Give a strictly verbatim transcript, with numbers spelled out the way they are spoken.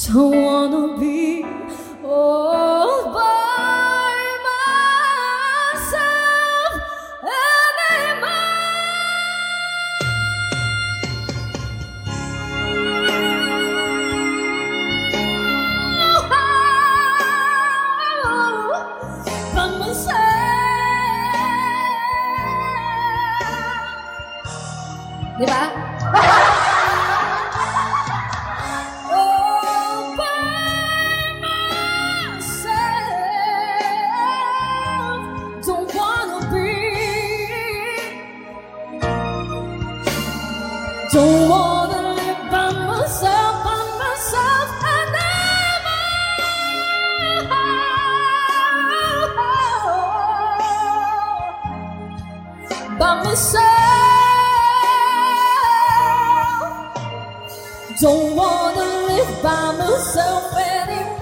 Don't wanna be all by myself anymore. By myself. Di ba? Don't wanna live by myself, by myself anymore. By myself. Don't wanna live by myself anymore.